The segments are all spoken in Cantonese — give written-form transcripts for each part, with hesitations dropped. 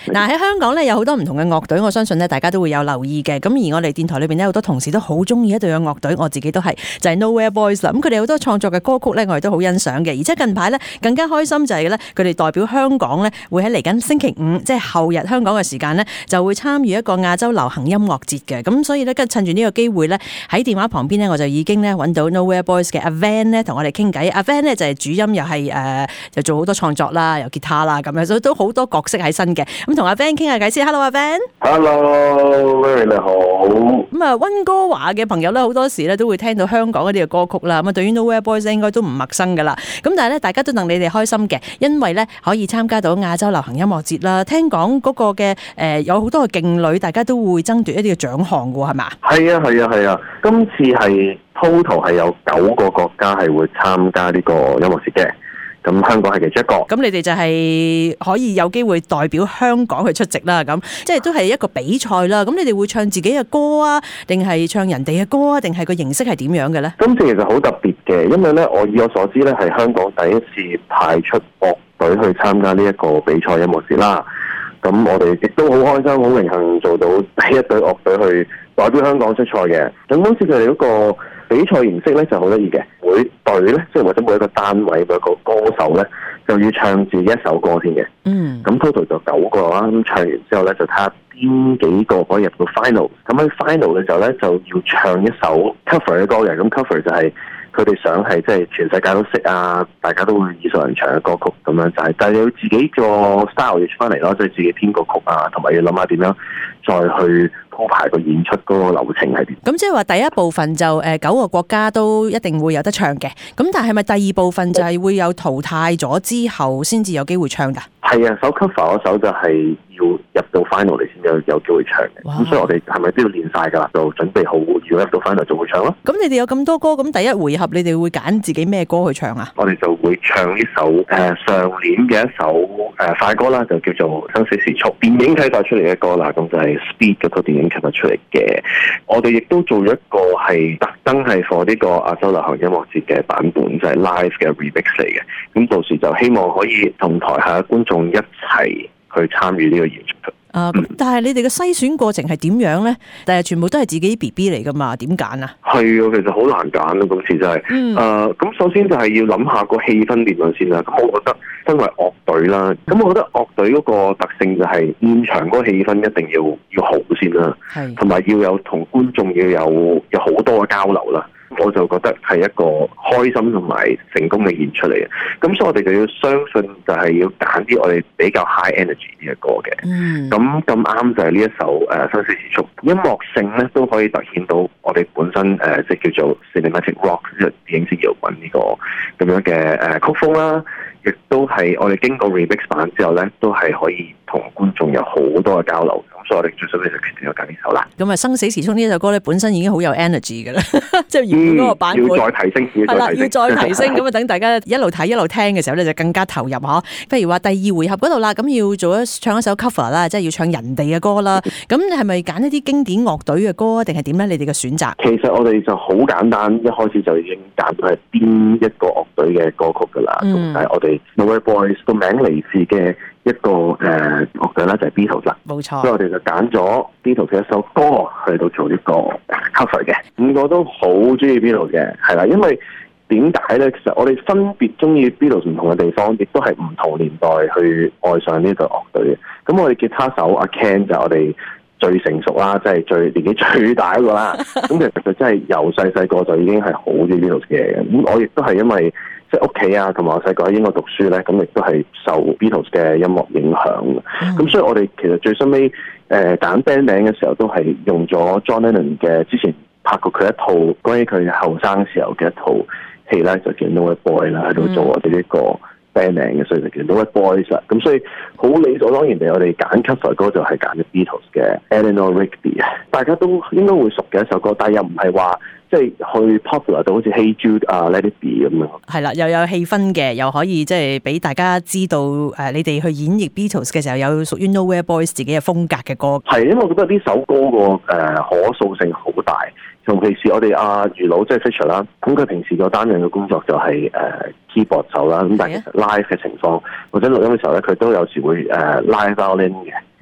嗱喺香港咧有好多唔同嘅樂隊，我相信咧大家都會有留意嘅。咁而我哋電台裏邊咧好多同事都好中意一隊嘅樂隊，我自己都係就係 Nowhere Boys 啦。咁佢哋好多創作嘅歌曲咧，我哋都好欣賞嘅。而且近排咧更加開心就係咧，佢哋代表香港咧會喺嚟緊星期五，即係後日香港嘅時間咧，就會參與一個亞洲流行音樂節嘅。咁所以咧，趁住呢個機會咧，喺電話旁邊咧，我就已經咧揾到 Nowhere Boys 嘅阿 Van 咧，同我哋傾偈。阿 Van 咧就係主音，又係就做好多創作啦，又吉他啦，咁樣所以都好多角色喺身嘅。咁同阿 Van 傾下偈先。Hello， 阿 Van。Hello，Mary 你好。 咁啊，溫哥華嘅朋友咧，好多時咧都會聽到香港嗰啲嘅歌曲啦。咁啊，對於 Nowhere Boys 應該都唔陌生噶啦。咁但係咧，大家都戥你哋開心嘅，因為咧可以參加到亞洲流行音樂節啦。聽講嗰個嘅有好多嘅勁女，大家都會爭奪一啲嘅獎項嘅喎，係嘛？ 係啊。今次係 total 係有9個國家係會參加呢個音樂節嘅。咁香港係其中一個。咁你哋就係可以有機會代表香港去出席啦。咁即係都係一個比賽啦。咁你哋會唱自己嘅歌啊，定係唱人哋嘅歌啊，定係個形式係點樣嘅咧？ 今次其實好特別嘅，因為咧以我所知咧係香港第一次派出樂隊去參加呢一個比賽音樂節啦。咁我哋亦都好開心、好榮幸做到第一隊樂隊去代表香港出賽嘅。咁今次佢哋嗰個比賽形式咧就好得意嘅，每隊咧即係或者每一個單位每一個歌手咧就要唱自己一首歌先嘅。咁 total 就9個啦。咁唱完之後咧就睇下邊幾個可以入到 final。咁喺 final 嘅時候咧就要唱一首 cover 嘅歌嘅。咁 cover 就係佢哋想係即係全世界都識啊，大家都會耳熟能詳嘅歌曲咁樣就係，但係你要自己個 style 要出翻嚟咯，即係自己編個曲啊，同埋要諗下點樣再去鋪排個演出嗰個流程係點。 咁即係話第一部分就9個國家都一定會有得唱嘅，咁但係咪第二部分就係會有淘汰咗之後先至有機會唱㗎？ 係啊，首 cover 嗰首就係要入到 final 嚟先有機會唱嘅。咁所以我哋係咪都要練晒㗎啦？就準備好，如果入到 final 就會唱咯。 咁你哋有咁多歌，咁第一回合你哋會揀自己咩歌去唱啊？ 我哋就會唱呢首上年嘅一首快歌啦，就叫做《生死時速》，電影睇晒出嚟嘅歌啦。咁就係 Speed 嗰套電影睇得出嚟嘅。我哋亦都做咗一個係特登係 for 呢個亞洲流行音樂節嘅版本，就係 live 嘅 remix 嚟嘅。咁到時就希望可以同台下嘅觀眾一齊去參與呢個演出。 但係你哋嘅篩選過程係點樣咧？但係全部都係自己 BB 嚟噶嘛？點揀啊？ 係啊，其實好難揀咯，今次真係。咁首先就係要諗下個氣氛點樣先啦。咁我覺得身為樂隊啦，咁我覺得樂隊嗰個特性就係現場嗰個氣氛一定要好先啦，同埋要有同觀眾要有好多嘅交流啦。我就覺得係一個開心同埋成功嘅演出嚟嘅，咁所以我哋就要相信就係要揀啲我哋比較 high energy 啲嘅歌嘅。咁啱就係呢一首《生死時速》，音樂性咧都可以突顯到我哋本身即係叫做 cinematic rock 即係電影式搖滾呢個咁樣嘅曲風啦，亦都係我哋經過 remix 版之後咧，都係可以同觀眾有好多嘅交流。咁所以我哋最首尾就決定咗揀呢首啦。 咁啊，《生死時速》呢首歌咧本身已經好有 energy 㗎啦，即係原本嗰個版本。 要再提升， 係啦，要再提升。咁啊，等大家一路睇一路聽嘅時候咧，就更加投入嗬。譬如話第二回合嗰度啦，咁要唱一首 cover 啦，即係要唱人哋嘅歌啦。咁你係咪揀一啲經典樂隊嘅歌，定係點咧？你哋嘅選擇？ 其實我哋就好簡單，一開始就已經揀咗係邊一個樂隊嘅歌曲㗎啦。咁係我哋 Nowhere Boys 個名嚟自嘅一個樂隊啦，就係 Beatles 啦。 冇錯。 所以我哋就揀咗 Beatles 嘅一首歌去到做呢個 cover 嘅。5個都好中意 Beatles 嘅，係啦，因為點解咧？其實我哋分別中意 Beatles 唔同嘅地方，亦都係唔同年代去愛上呢隊樂隊嘅。咁我哋吉他手阿 Ken 就係我哋最成熟啦，即係年紀最大一個啦。咁其實佢真係由細個就已經係好中意 Beatles 嘅。咁我亦都係因為即係屋企啊，同埋我細個喺英國讀書咧，咁亦都係受 Beatles 嘅音樂影響。咁所以我哋其實最收尾揀 band 名嘅時候，都係用咗 John Lennon 嘅之前拍過佢一套關於佢後生時候嘅一套戲咧，就叫 Nowhere Boy 啦，喺度做我哋呢個 band 名嘅，所以就叫 Nowhere Boys 啦。咁所以好理所當然地，我哋揀 cover 歌就係揀咗 Beatles 嘅 Eleanor Rigby， 大家都應該會熟嘅一首歌，但係又唔係話即係去 popular 到好似 Hey Jude 啊 Let It Be 咁樣。 係啦，又有氣氛嘅，又可以即係俾大家知道你哋去演繹 Beatles 嘅時候，有屬於 Nowhere Boys 自己嘅風格嘅歌。 係，因為我覺得呢首歌個可塑性好大。尤其是我哋余老即係 Fisher 啦，咁佢平時個擔任嘅工作就係keyboard 手啦，咁但係其實 live 嘅情況或者錄音嘅時候咧，佢都有時會live violin 嘅。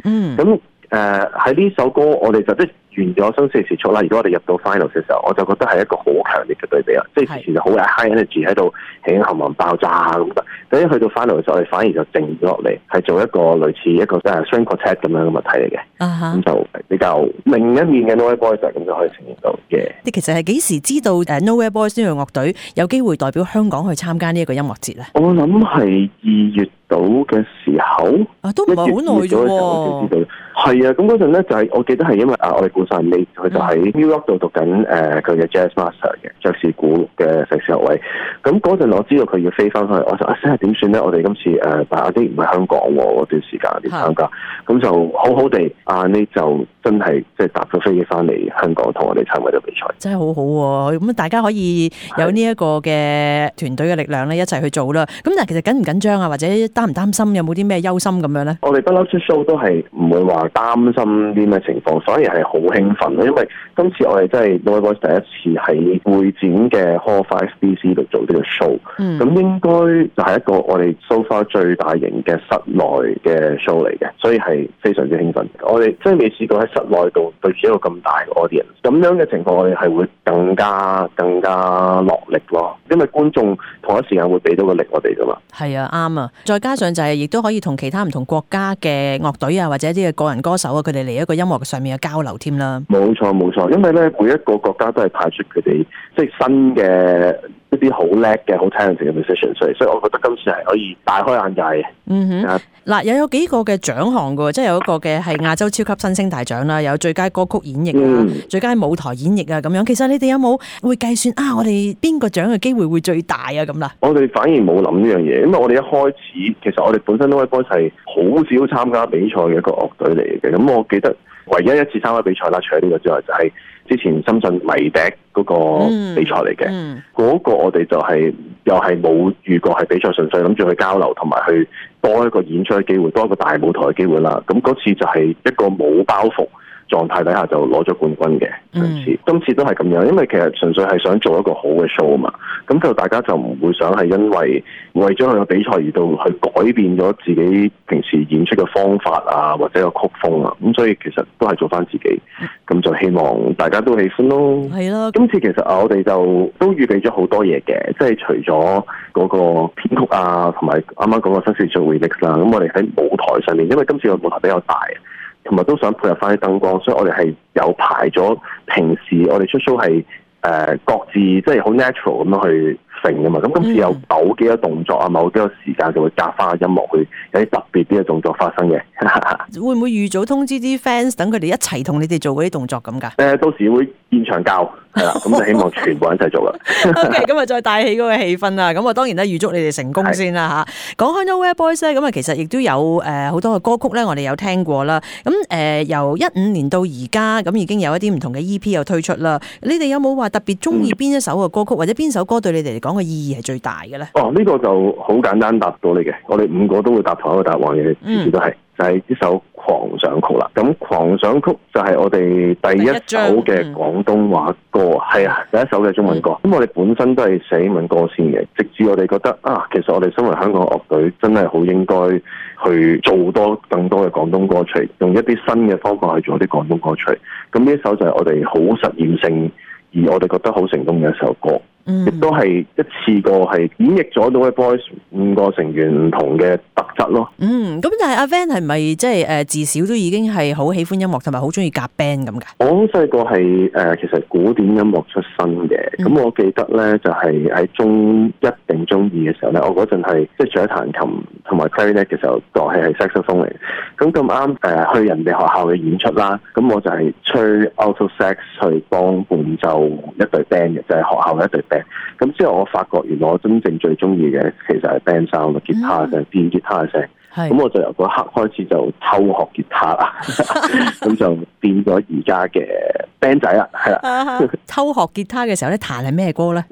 咁喺呢首歌我哋就即係完咗生死時速啦。如果我哋入到 final 嘅時候，我就覺得係一個好強烈嘅對比啦。即係之前就好 high energy 喺度起冚冚爆炸咁，但係一去到 final 嘅時候，我哋反而就靜咗落嚟，係做一個類似一個string quartet 咁樣嘅物體嚟嘅。咁就比較另一面嘅 Nowhere Boys 咁就可以呈現到嘅。 你其實係幾時知道Nowhere Boys 呢個樂隊有機會代表香港去參加呢一個音樂節咧？ 我諗係2月到嘅時候， 都唔係好耐啫喎。 係啊，咁嗰陣咧就係我記得係因為我哋鼓手你佢就喺 New York 度讀緊佢嘅 Jazz Master 嘅爵士鼓嘅碩士學位。咁嗰陣我知道佢要飛翻去，我就死係點算咧？我哋今次但阿啲唔係香港嗰段時間啲參加，咁就好好地阿呢就真係即係搭咗飛機翻嚟香港同我哋參加咗比賽， 真係好好喎！咁大家可以有呢一個嘅團隊嘅力量咧，一齊去做啦。咁但係其實緊唔緊張啊？或者擔唔擔心？有冇啲咩憂心咁樣咧？ 我哋不嬲出 show 都係唔會話擔心啲咩情況，反而係好興奮咯。因為今次我哋真係 Nowhere Boys 第一次喺會展嘅 Hall 5BC 度做呢個 show，咁應該就係一個我哋 so far 最大型嘅室內嘅 show 嚟嘅，所以係非常之興奮。我哋真係未試過喺室內度對住一個咁大嘅 audience， 咁樣嘅情況我哋係會更加落力咯，因為觀眾同一時間會俾到個力我哋噶嘛。 係啊，啱啊！再加上就係亦都可以同其他唔同國家嘅樂隊啊，或者一啲嘅個人歌手啊，佢哋嚟一個音樂上面嘅交流添啦。 冇錯，因為咧每一個國家都係派出佢哋即係新嘅一啲好叻嘅好 talented 嘅 musician 出嚟，所以我覺得今次係可以大開眼界嘅。 嗱，又有幾個嘅獎項㗎，即係有一個嘅係亞洲超級新星大獎啦，有最佳歌曲演繹啊，最佳舞台演繹啊咁樣。其實你哋有冇會計算啊？我哋邊個獎嘅機會會最大啊？咁啦， 我哋反而冇諗呢樣嘢，因為我哋一開始其實我哋本身Nowhere Boys係好少參加比賽嘅一個樂隊嚟嘅。咁我記得唯一一次參加比賽啦，除咗呢個之外，就係之前深圳迷笛嗰個比賽嚟嘅。嗰個我哋就又係冇遇過係比賽順序，諗住去交流同埋去多一個演出嘅機會，多一個大舞台嘅機會啦。咁嗰次就係一個冇包袱狀態底下就攞咗冠軍嘅。今次都係咁樣，因為其實純粹係想做一個好嘅 show 啊嘛。咁就大家就唔會想係因為咗佢個比賽而到去改變咗自己平時演出嘅方法啊，或者個曲風啊。咁所以其實都係做翻自己，咁就希望大家都喜歡咯。係咯。今次其實我哋就都預備咗好多嘢嘅，即係除咗嗰個編曲啊，同埋啱啱講個新時做 remix 啦。咁我哋喺舞台上面，因為今次個舞台比較大，同埋都想配合翻啲燈光，所以我哋係有排咗平時我哋出 show 係各自即係好 natural 咁樣去揈噶嘛。咁今次有某幾個動作啊，某幾個時間就會夾翻個音樂去有啲特別啲嘅動作發生嘅。 會唔會預早通知啲 fans 等佢哋一齊同你哋做嗰啲動作咁㗎？ 到時會現場教。係啦，咁就希望全部人一齊做啦。 OK， 咁啊再帶起嗰個氣氛啦。咁啊當然咧預祝你哋成功先啦嚇。講開 Nowhere Boys 咧，咁啊其實亦都有好多嘅歌曲咧，我哋有聽過啦。咁由15年到而家，咁已經有一啲唔同嘅 EP 有推出啦。你哋有冇話特別中意邊一首嘅歌曲，或者邊首歌對你哋嚟講嘅意義係最大嘅咧？呢個就好簡單答到你嘅。我哋5個都會答同一個答案嘅，次次都係就係呢首狂想曲啦。咁狂想曲就係我哋第一首嘅廣東話歌，係啊，第一首嘅中文歌。咁我哋本身都係寫英文歌先嘅，直至我哋覺得其實我哋身為香港樂隊，真係好應該去做更多嘅廣東歌出嚟，用一啲新嘅方法去做啲廣東歌出嚟。咁呢一首就係我哋好實驗性，而我哋覺得好成功嘅一首歌。亦都係一次過係演繹咗Nowhere Boys 5個成員唔同嘅特質咯。咁但係阿 Van 係咪即係自小都已經係好喜歡音樂，同埋好中意夾 band 咁㗎？ 我好細個係其實古典音樂出身嘅。咁我記得咧就係喺中1定中2嘅時候咧，我嗰陣係即係除咗彈琴同埋 clarinet 嘅時候，樂器係 saxophone 嚟。咁咁啱去人哋學校嘅演出啦，咁我就係吹 alto sax 去幫伴奏一隊 band 嘅，就係學校嘅一隊 band。咁之後我發覺原來我真正最中意嘅其實係 band sound 吉他聲、電吉他嘅聲。咁我就由嗰刻開始就偷學吉他啦，咁就變咗而家嘅 band 仔啦，係啦。 偷學吉他嘅時候咧，彈係咩歌咧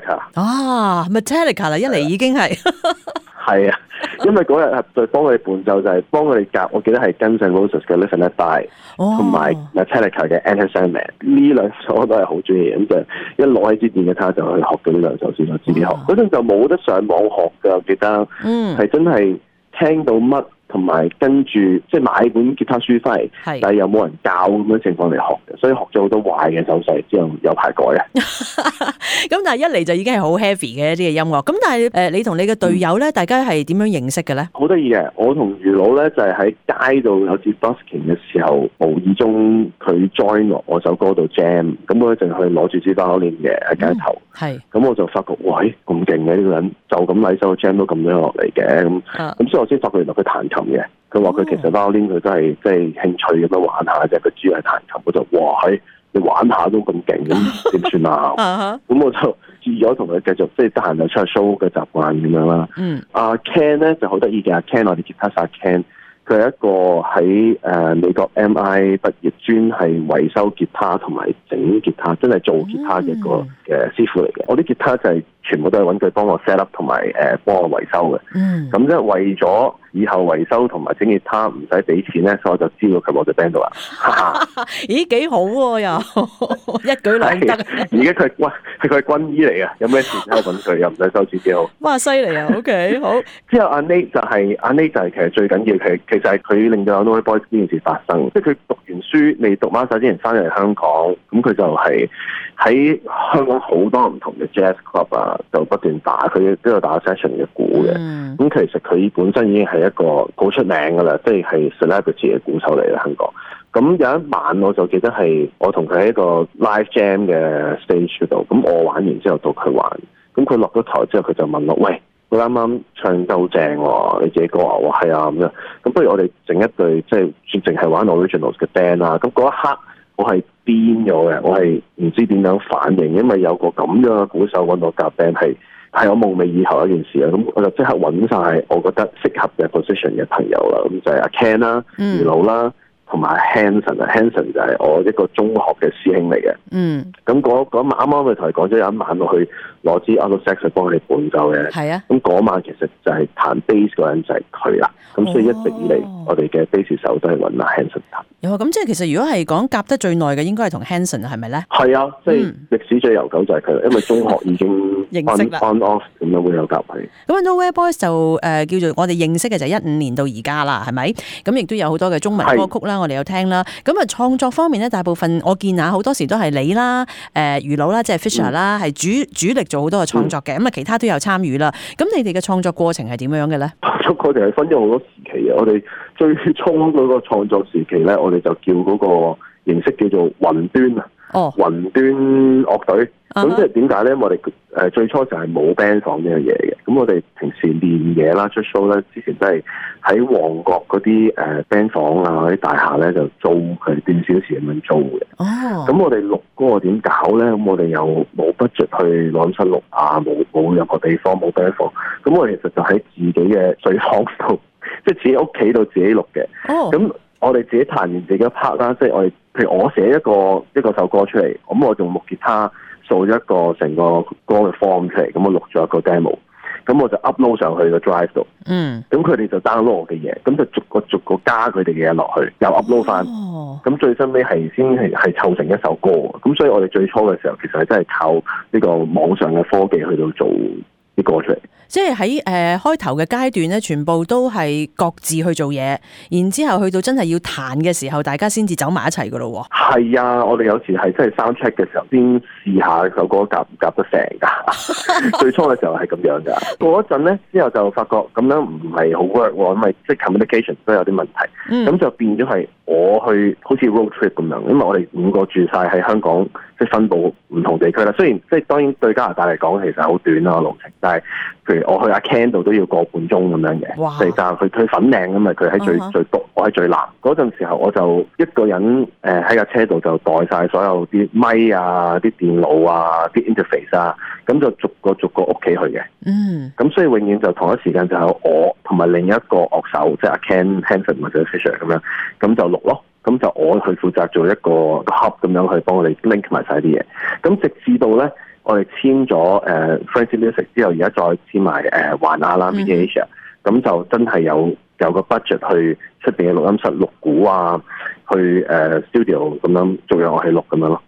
？Metallica。Metallica 啦，一嚟已經係。 係啊，因為嗰日就幫佢哋伴奏，就係幫佢哋夾。我記得係 Guns N' Roses 嘅 Live and Let Die，同埋 Metallica 嘅 Enter Sandman。呢兩首我都係好中意，咁就一攞起支電吉他就去學到呢兩首先，我自己學。嗰陣就冇得上網學㗎，我記得係真係聽到乜同埋跟住即係買本吉他書翻嚟，但係又冇人教咁樣情況嚟學嘅，所以學咗好多壞嘅手勢之後有排改啊。 咁但係一嚟就已經係好 heavy 嘅一啲嘅音樂。咁但係你同你嘅隊友咧，大家係點樣認識嘅咧？ 好得意嘅，我同余佬咧就係喺街度有次 busking 嘅時候，無意中佢 join 我首歌度 jam， 咁我淨係攞住支 violin 嘅喺街頭，咁我就發覺喂咁勁嘅呢個人，就咁喺首 jam 都咁樣落嚟嘅，咁所以我先發覺原來佢彈琴嘅。佢話佢其實 violin 佢都係即係興趣咁樣玩下啫，佢主要係彈琴。我就哇你玩下都咁勁，咁點算啊？咁我就試咗同佢繼續即係得閒就出去 show 嘅習慣咁樣啦。阿 Ken 咧就好得意嘅，阿 Ken 我哋吉他手 Ken， 佢係一個喺美國 MI 畢業，專係維修吉他同埋整吉他，真係做吉他嘅一個嘅師傅嚟嘅。我啲吉他就係全部都係揾佢幫我 set up 同埋幫我維修嘅。咁即係為咗以後維修同埋整吉他唔使俾錢咧，所以我就知道佢攞隻 band 度啦。 咦，幾好喎，又一舉兩得。 而家佢係軍醫嚟嘅，有咩事都揾佢，又唔使收錢幾好。 哇，犀利啊 ！OK， 好。 之後阿 Nate 就係其實最緊要其實係佢令到有 No Boys 呢件事發生。即係佢讀完書未讀 master 之前翻嚟香港，咁佢就係喺香港好多唔同嘅 jazz club 啊，就不斷打，佢都有打 session 嘅鼓嘅。咁其實佢本身已經係一個好出名噶啦，即係 celebrity 嘅鼓手嚟啦，香港。咁有一晚我就記得係我同佢喺一個 live jam 嘅 stage 度，咁我玩完之後到佢玩，咁佢落咗台之後佢就問我：喂，佢啱啱唱得好正喎，你自己歌啊？我係啊咁樣，咁不如我哋整一隊即係淨係玩 originals 嘅 band 啦。咁嗰一刻我係癲咗嘅，我係唔知點樣反應，因為有個咁樣嘅鼓手揾我夾 band 係我夢寐以求一件事啊！咁我就即刻揾晒我覺得適合嘅 position 嘅朋友啦，咁就係阿 Ken 啦、余佬啦，同埋 Hanson 啊 ，Hanson 就係我一個中學嘅師兄嚟嘅。咁嗰晚啱啱咪同佢講咗，有一晚我去攞支 alto sax 去幫佢哋伴奏嘅。係啊。咁嗰晚其實就係彈 bass 嗰人就係佢啦。咁所以一直以嚟，我哋嘅 bass 手都係揾阿 Hanson 彈。 咁即係其實如果係講夾得最耐嘅，應該係同 Hanson 係咪咧？係啊，即係歷史最悠久就係佢，因為中學已經認識啦 on off 咁樣會有夾係。 咁 Nowhere Boys 就叫做我哋認識嘅就係15年到而家啦，係咪？咁亦都有好多嘅中文歌曲啦，我哋有聽啦。咁啊創作方面咧，大部分我見好多時都係你啦、余佬啦，即係 Fisher 啦，係主力做好多嘅創作嘅。咁啊其他都有參與啦。咁你哋嘅創作過程係點樣嘅咧？ 創作過程係分咗好多時期嘅。我哋最初嗰個創作時期咧，我哋就叫嗰個形式叫做雲端啊。雲端樂隊。咁即係點解咧？我哋最初就係冇 band 房呢樣嘢嘅。咁我哋平時練嘢啦、出 show 咧，之前都係喺旺角嗰啲band 房啊、嗰啲大廈咧就租佢半小時咁樣租嘅。咁我哋錄歌點搞咧？咁我哋又冇 budget去攞室錄啊，冇任何地方冇 band 房。咁我哋其實就喺自己嘅睡房度，即係自己屋企度自己錄嘅。咁我哋自己彈完自己一 part 啦，即係我哋譬如我寫一個首歌出嚟，咁我用木吉他掃咗一個成個歌嘅 form 出嚟，咁我錄咗一個 demo， 咁我就 upload 上去個 drive 度。咁佢哋就 download 我嘅嘢，咁就逐個加佢哋嘅嘢落去，又 upload 翻。咁最新尾係先係湊成一首歌。咁所以我哋最初嘅時候，其實係真係靠呢個網上嘅科技去到做啲歌出嚟。 即係喺開頭嘅階段咧，全部都係各自去做嘢，然之後去到真係要彈嘅時候，大家先至走埋一齊噶咯。係啊，我哋有時係真係 sound check 嘅時候，先試下首歌夾唔夾得成㗎。最初嘅時候係咁樣㗎。過一陣咧，之後就發覺咁樣唔係好 work 喎，因為即係 communication 都有啲問題。咁就變咗係我去好似 road trip 咁樣，因為我哋5個住晒喺香港，即係分佈唔同地區啦。雖然即係當然對加拿大嚟講其實好短啦路程，但係譬如我去阿 Ken 度都要個半鐘咁樣嘅，即係但係佢去粉嶺咁嘛，佢喺最北，我喺最南。嗰陣時候我就一個人喺架車度就帶晒所有啲咪啊、啲電腦啊、啲 interface 啊，咁就逐個屋企去嘅。咁所以永遠就同一時間就有我同埋另一個樂手，即係阿 Ken Hanson 或者 Fisher 咁樣，咁就錄咯。咁就我去負責做一個 hub 咁樣去幫我哋 link 埋晒啲嘢。咁直至到咧，我哋簽咗Fancy Music 之後，而家再簽埋環亞啦 Media Asia，咁就真係有個 budget 去出邊嘅錄音室錄鼓啊，去studio 咁樣做樣樂器錄咁樣咯。